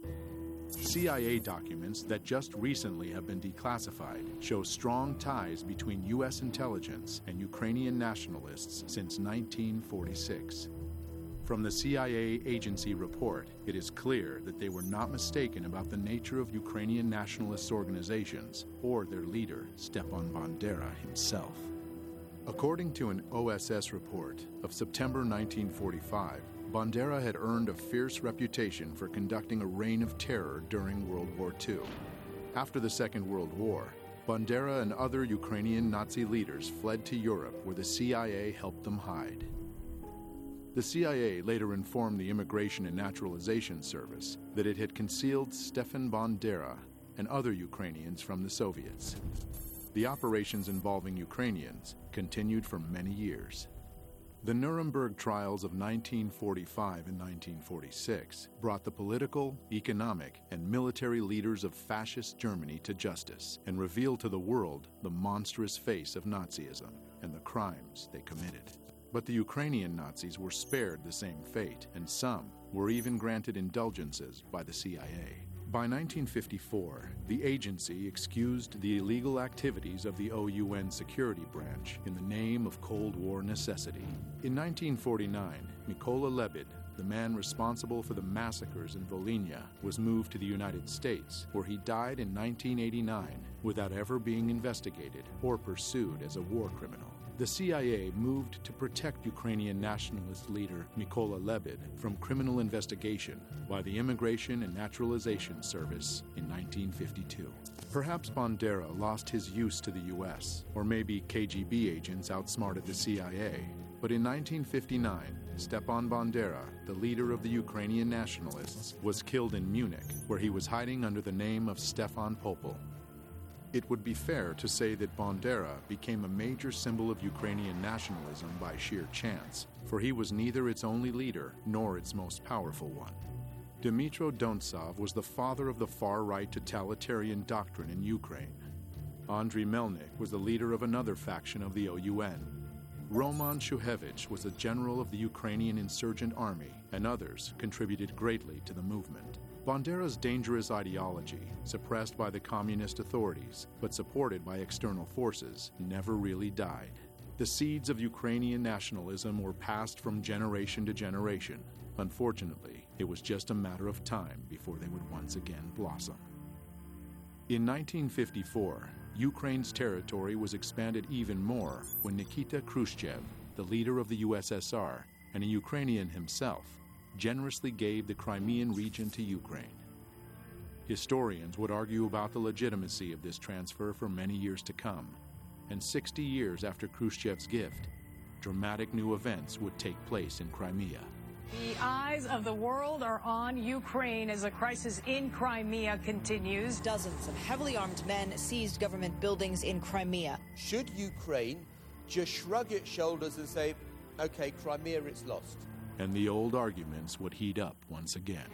C I A documents that just recently have been declassified show strong ties between U S intelligence and Ukrainian nationalists since nineteen forty-six. From the C I A agency report, it is clear that they were not mistaken about the nature of Ukrainian nationalist organizations or their leader, Stepan Bandera himself. According to an O S S report of September nineteen forty-five, Bandera had earned a fierce reputation for conducting a reign of terror during World War Two. After the Second World War, Bandera and other Ukrainian Nazi leaders fled to Europe, where the C I A helped them hide. The C I A later informed the Immigration and Naturalization Service that it had concealed Stefan Bandera and other Ukrainians from the Soviets. The operations involving Ukrainians continued for many years. The Nuremberg trials of nineteen forty-five and nineteen forty-six brought the political, economic, and military leaders of fascist Germany to justice and revealed to the world the monstrous face of Nazism and the crimes they committed. But the Ukrainian Nazis were spared the same fate, and some were even granted indulgences by the C I A. By nineteen fifty-four, the agency excused the illegal activities of the O U N security branch in the name of Cold War necessity. In nineteen forty-nine, Mykola Lebed, the man responsible for the massacres in Volhynia, was moved to the United States, where he died in nineteen eighty-nine without ever being investigated or pursued as a war criminal. The C I A moved to protect Ukrainian nationalist leader Mykola Lebed from criminal investigation by the Immigration and Naturalization Service in nineteen fifty-two. Perhaps Bandera lost his use to the U S, or maybe K G B agents outsmarted the C I A. But in nineteen fifty-nine, Stepan Bandera, the leader of the Ukrainian nationalists, was killed in Munich, where he was hiding under the name of Stefan Popel. It would be fair to say that Bandera became a major symbol of Ukrainian nationalism by sheer chance, for he was neither its only leader nor its most powerful one. Dmytro Dontsov was the father of the far-right totalitarian doctrine in Ukraine. Andriy Melnik was the leader of another faction of the O U N. Roman Shuhevich was a general of the Ukrainian insurgent army, and others contributed greatly to the movement. Bandera's dangerous ideology, suppressed by the communist authorities but supported by external forces, never really died. The seeds of Ukrainian nationalism were passed from generation to generation. Unfortunately, it was just a matter of time before they would once again blossom. In nineteen fifty-four, Ukraine's territory was expanded even more when Nikita Khrushchev, the leader of the U S S R and a Ukrainian himself, generously gave the Crimean region to Ukraine. Historians would argue about the legitimacy of this transfer for many years to come, and sixty years after Khrushchev's gift, dramatic new events would take place in Crimea.
The eyes of the world are on Ukraine as the crisis in Crimea continues.
Dozens of heavily armed men seized government buildings in Crimea.
Should Ukraine just shrug its shoulders and say, okay, Crimea, it's lost?
And the old arguments would heat up once again.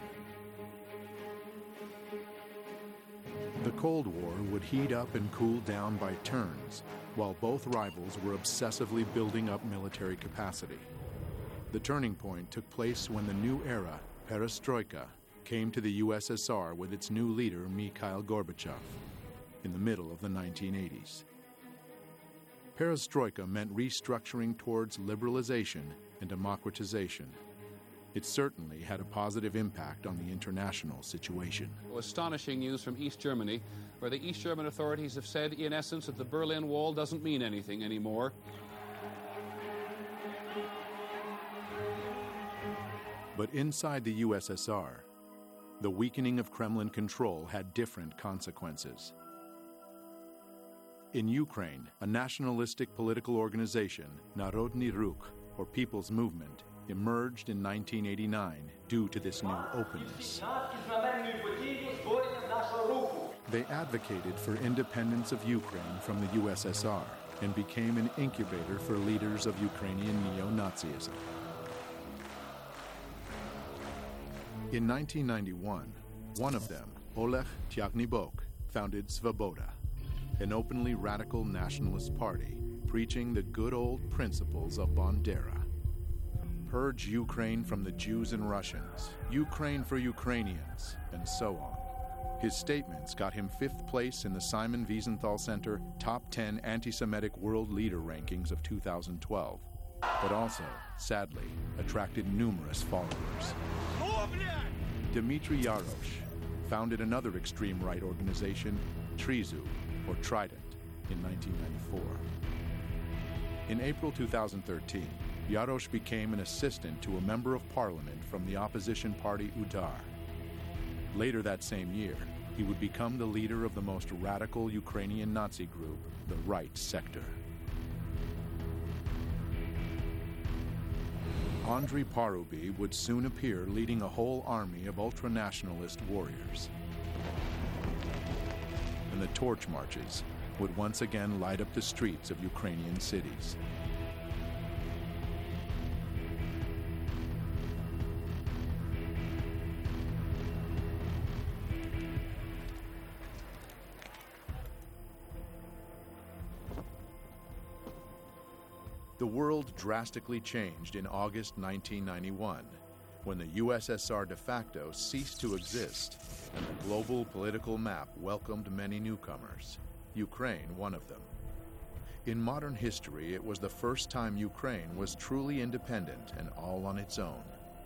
The Cold War would heat up and cool down by turns, while both rivals were obsessively building up military capacity. The turning point took place when the new era, Perestroika, came to the U S S R with its new leader, Mikhail Gorbachev, in the middle of the nineteen eighties. Perestroika meant restructuring towards liberalization and democratization. It certainly had a positive impact on the international situation.
Astonishing news from East Germany, where the East German authorities have said, in essence, that the Berlin Wall doesn't mean anything anymore.
But inside the U S S R, the weakening of Kremlin control had different consequences. In Ukraine, a nationalistic political organization, Narodny Ruch, or People's Movement, emerged in nineteen eighty-nine due to this new openness. They advocated for independence of Ukraine from the U S S R and became an incubator for leaders of Ukrainian neo-Nazism. In nineteen ninety-one, one of them, Oleg Tyagnybok, founded Svoboda, an openly radical nationalist party preaching the good old principles of Bandera. Purge Ukraine from the Jews and Russians, Ukraine for Ukrainians, and so on. His statements got him fifth place in the Simon Wiesenthal Center Top ten Anti-Semitic World Leader Rankings of two thousand twelve, but also, sadly, attracted numerous followers. Dmitry Yarosh founded another extreme right organization, Trizu, or Trident, in nineteen ninety-four. In April two thousand thirteen, Yarosh became an assistant to a member of parliament from the opposition party Udar. Later that same year, he would become the leader of the most radical Ukrainian Nazi group, the Right Sector. Andrei Parubi would soon appear leading a whole army of ultra-nationalist warriors. And the torch marches would once again light up the streets of Ukrainian cities. The world drastically changed in August nineteen ninety-one, when the U S S R de facto ceased to exist and the global political map welcomed many newcomers, Ukraine one of them. In modern history, it was the first time Ukraine was truly independent and all on its own.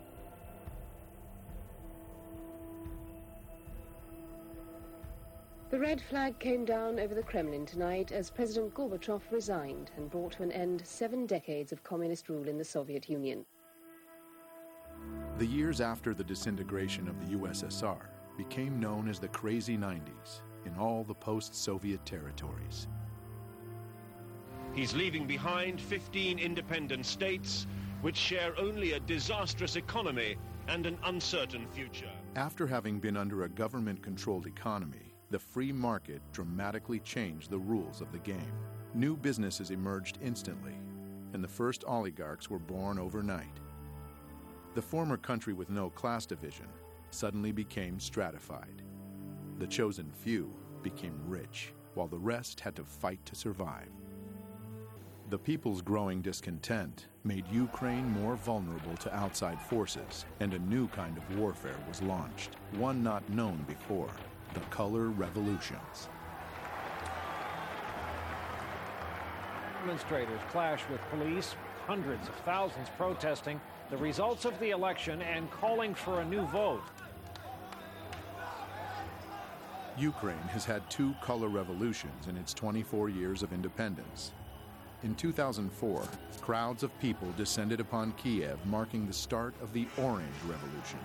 The red flag came down over the Kremlin tonight as President Gorbachev resigned and brought to an end seven decades of communist rule in the Soviet Union.
The years after the disintegration of the U S S R became known as the Crazy nineties in all the post-Soviet territories.
He's leaving behind fifteen independent states which share only a disastrous economy and an uncertain future.
After having been under a government-controlled economy, the free market dramatically changed the rules of the game. New businesses emerged instantly, and the first oligarchs were born overnight. The former country with no class division suddenly became stratified. The chosen few became rich, while the rest had to fight to survive. The people's growing discontent made Ukraine more vulnerable to outside forces, and a new kind of warfare was launched, one not known before: the color revolutions.
Demonstrators clash with police, hundreds of thousands protesting the results of the election and calling for a new vote.
Ukraine has had two color revolutions in its twenty-four years of independence. In two thousand four, crowds of people descended upon Kiev, marking the start of the Orange Revolution.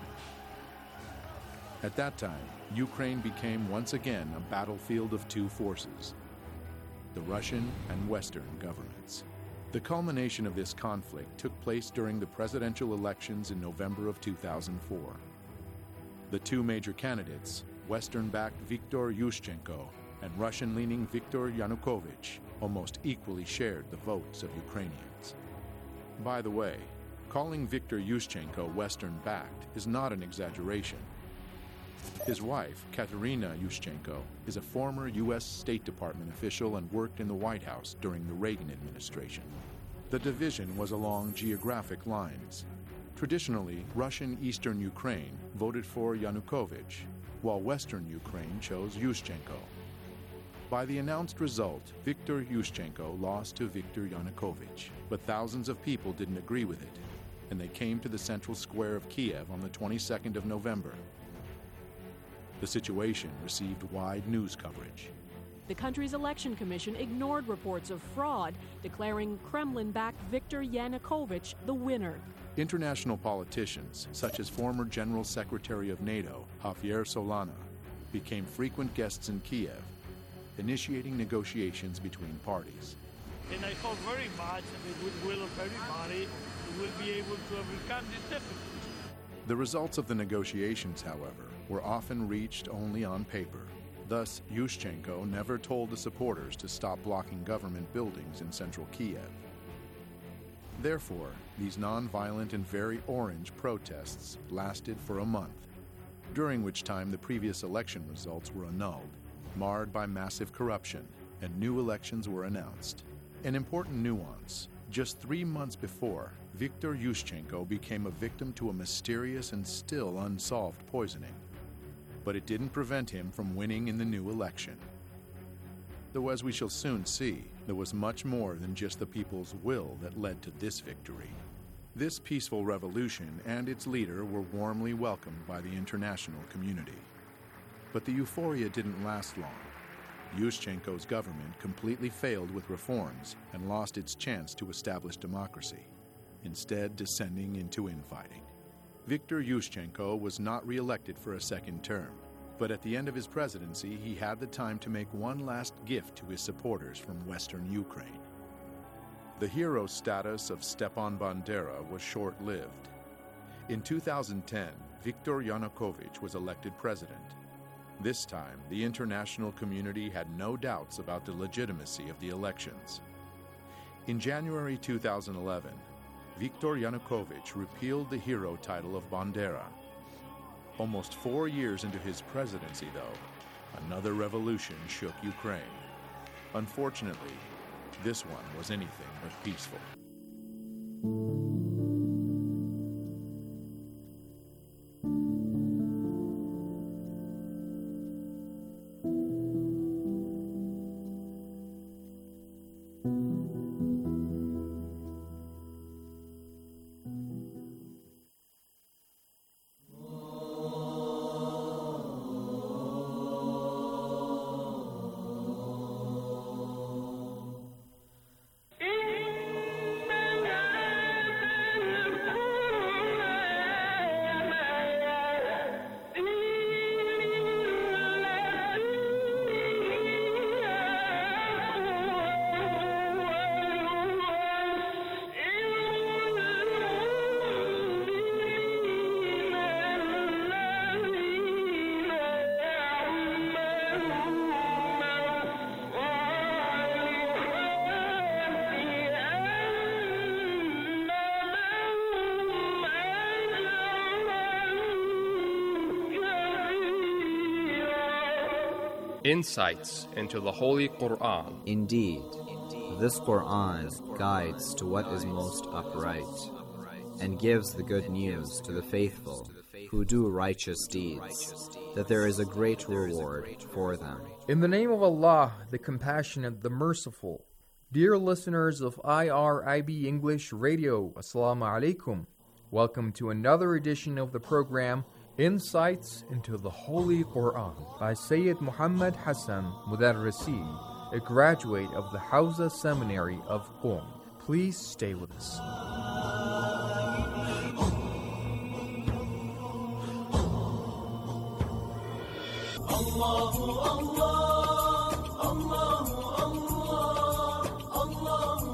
At that time, Ukraine became once again a battlefield of two forces: the Russian and Western governments. The culmination of this conflict took place during the presidential elections in November of two thousand four. The two major candidates, Western-backed Viktor Yushchenko and Russian-leaning Viktor Yanukovych, almost equally shared the votes of Ukrainians. By the way, calling Viktor Yushchenko Western-backed is not an exaggeration. His wife, Katerina Yushchenko, is a former U S State Department official and worked in the White House during the Reagan administration. The division was along geographic lines. Traditionally, Russian Eastern Ukraine voted for Yanukovych, while Western Ukraine chose Yushchenko. By the announced result, Viktor Yushchenko lost to Viktor Yanukovych, but thousands of people didn't agree with it, and they came to the central square of Kiev on the twenty-second of November. The situation received wide news coverage.
The country's election commission ignored reports of fraud, declaring Kremlin-backed Viktor Yanukovych the winner.
International politicians, such as former General Secretary of NATO, Javier Solana, became frequent guests in Kiev, initiating negotiations between parties.
And I hope very much, and the goodwill of everybody, we will be able to overcome this difficulty.
The results of the negotiations, however, were often reached only on paper. Thus, Yushchenko never told the supporters to stop blocking government buildings in central Kiev. Therefore, these non-violent and very orange protests lasted for a month, during which time the previous election results were annulled, marred by massive corruption, and new elections were announced. An important nuance: just three months before, Viktor Yushchenko became a victim to a mysterious and still unsolved poisoning. But it didn't prevent him from winning in the new election. Though, as we shall soon see, there was much more than just the people's will that led to this victory. This peaceful revolution and its leader were warmly welcomed by the international community. But the euphoria didn't last long. Yushchenko's government completely failed with reforms and lost its chance to establish democracy, instead descending into infighting. Viktor Yushchenko was not re-elected for a second term, but at the end of his presidency, he had the time to make one last gift to his supporters from western Ukraine. The hero status of Stepan Bandera was short-lived. In two thousand ten, Viktor Yanukovych was elected president. This time, the international community had no doubts about the legitimacy of the elections. In January two thousand eleven, Viktor Yanukovych repealed the hero title of Bandera. Almost four years into his presidency, though, another revolution shook Ukraine. Unfortunately, this one was anything but peaceful.
Insights into the Holy Quran.
Indeed, this Quran guides to what is most upright and gives the good news to the faithful who do righteous deeds, that there is a great reward for them.
In the name of Allah, the Compassionate, the Merciful. Dear listeners of I R I B English Radio, Assalamu alaikum. Welcome to another edition of the program Insights into the Holy Quran by Sayyid Muhammad Hassan Mudarrisi, a graduate of the Hausa Seminary of Qom. Please stay with us. Allahu Allah, Allahu Allah, Allahu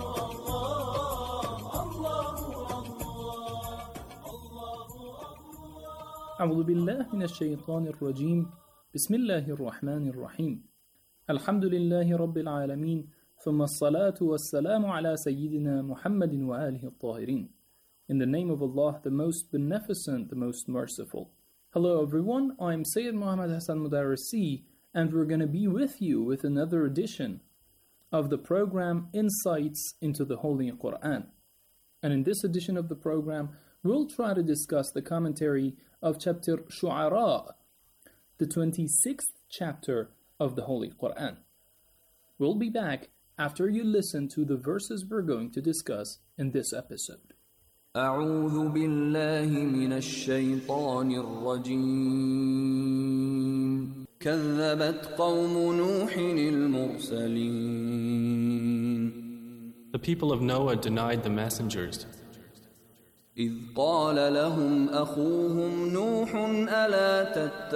أعوذ بالله من الشيطان الرجيم بسم الله الرحمن الرحيم الحمد لله رب العالمين ثم الصلاة والسلام على سيدنا محمد وآله الطاهرين. In the name of Allah, the most beneficent, the most merciful. Hello everyone, I'm Sayyid Muhammad Hassan Mudarrisi, and we're going to be with you with another edition of the program Insights into the Holy Quran. And in this edition of the program, we'll try to discuss the commentary of chapter Shu'ara, the twenty-sixth chapter of the Holy Quran. We'll be back after you listen to the verses we're going to discuss in this episode.
أعوذ بالله من الشيطان الرجيم كذبت قوم نوح المرسلين.
The people of Noah denied the messengers.
إذ قال لهم أخوهم نوح ألا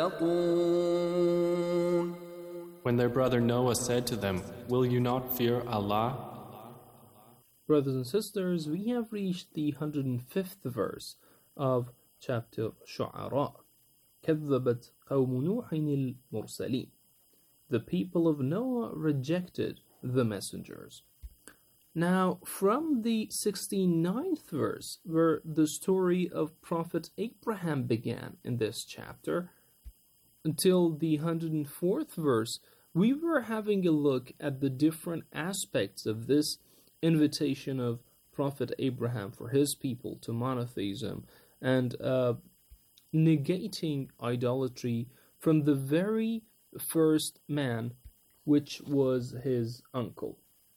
تتقون.
When their brother Noah said to them, "Will you not fear Allah?"
Brothers and sisters, we have reached the one hundred fifth verse of chapter Shu'ara. كذبت قوم نوح المرسلين. The people of Noah rejected the messengers. Now, from the sixty-ninth verse, where the story of Prophet Abraham began in this chapter, until the one hundred fourth verse, we were having a look at the different aspects of this invitation of Prophet Abraham for his people to monotheism and uh, negating idolatry from the very first man, which was his uncle.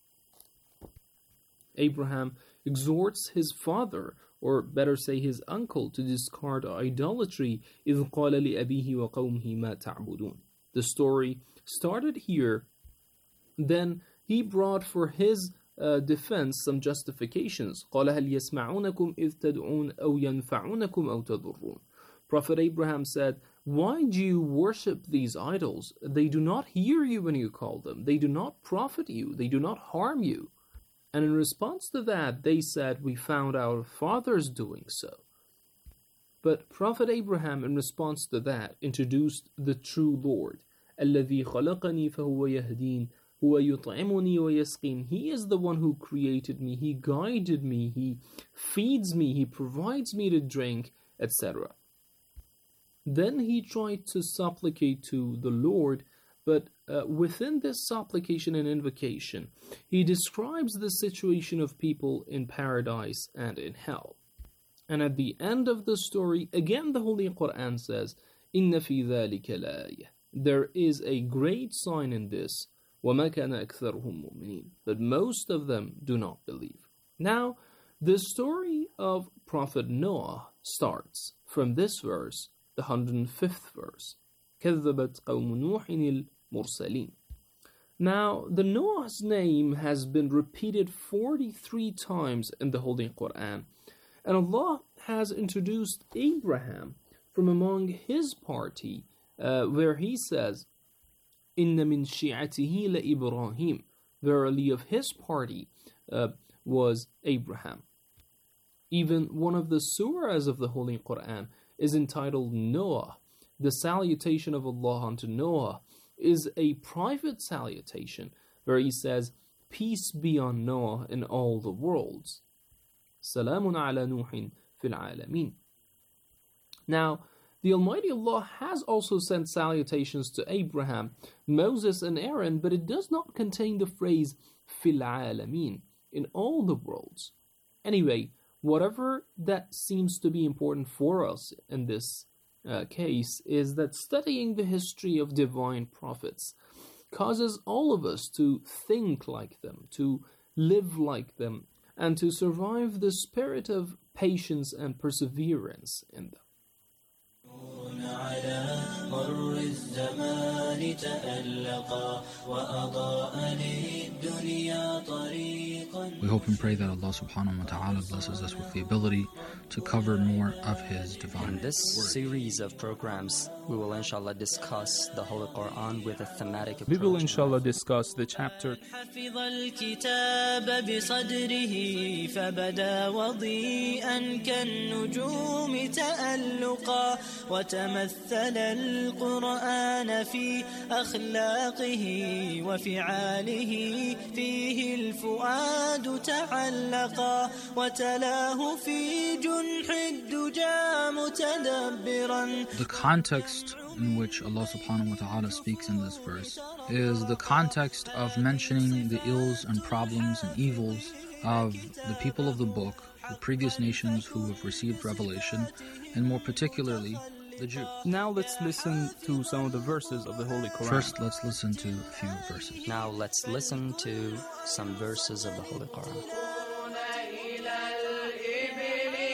Abraham exhorts his father, or better say his uncle, to discard idolatry. إِذْ قَالَ لِأَبِيهِ وَقَوْمِهِ مَا تَعْبُدُونَ. The story started here. Then he brought for his uh, defense some justifications. قَالَ هَلْ يَسْمَعُونَكُمْ إِذْ تَدْعُونَ أَوْ يَنْفَعُونَكُمْ أَوْ تَضُرُّونَ. Prophet Abraham said, why do you worship these idols? They do not hear you when you call them. They do not profit you. They do not harm you. And in response to that, they said, we found our fathers doing so. But Prophet Abraham, in response to that, introduced the true Lord. الَّذِي خَلَقَنِي فَهُوَ يَهْدِينَ هُوَ يُطْعِمُنِي وَيَسْقِينَ. He is the one who created me. He guided me. He feeds me. He provides me to drink, et cetera. Then he tried to supplicate to the Lord, but uh, within this supplication and invocation, he describes the situation of people in paradise and in hell. And at the end of the story, again the Holy Quran says, إِنَّ فِي ذَلِكَ لَآيَةً. There is a great sign in this, وَمَا كَانَ أَكْثَرُهُم مُؤْمِنِينَ. But most of them do not believe. Now, the story of Prophet Noah starts from this verse, the one hundred fifth verse. كذبت قوم نوح المرسلين. Now, the Noah's name has been repeated forty-three times in the Holy Quran, and Allah has introduced Abraham from among his party, uh, where He says, إِنَّ مِنْ شِيعَتِهِ لَإِبْرَاهِيمَ. Verily, of his party uh, was Abraham. Even one of the surahs of the Holy Quran is entitled Noah. The salutation of Allah unto Noah is a private salutation where He says, peace be on Noah in all the worlds. Salamun ala Nuhin fil alamin. Now, the Almighty Allah has also sent salutations to Abraham, Moses, and Aaron, but it does not contain the phrase fil alamin, in all the worlds. Anyway, whatever that seems to be important for us in this uh, case is that studying the history of divine prophets causes all of us to think like them, to live like them, and to survive the spirit of patience and perseverance in them.
We hope and pray that Allah subhanahu wa ta'ala blesses us with the ability to cover more of His divine
In this
word.
series of programs, we will inshallah discuss the Holy Quran with a thematic approach.
We will inshallah discuss the chapter
حفظ الكتاب بصدره فبدا وضيئا كالنجوم تألقا وتمثل القرآن في أخلاقه وفعاله فيه الفؤاد تعلقا وتلاه في جنح الدجى متدبرا.
The context in which Allah subhanahu wa ta'ala speaks in this verse is the context of mentioning the ills and problems and evils of the people of the book, the previous nations who have received revelation, and more particularly the Jews.
Now let's listen to some of the verses of the Holy Quran.
First, let's listen to a few verses.
Now let's listen to some verses of the Holy Quran.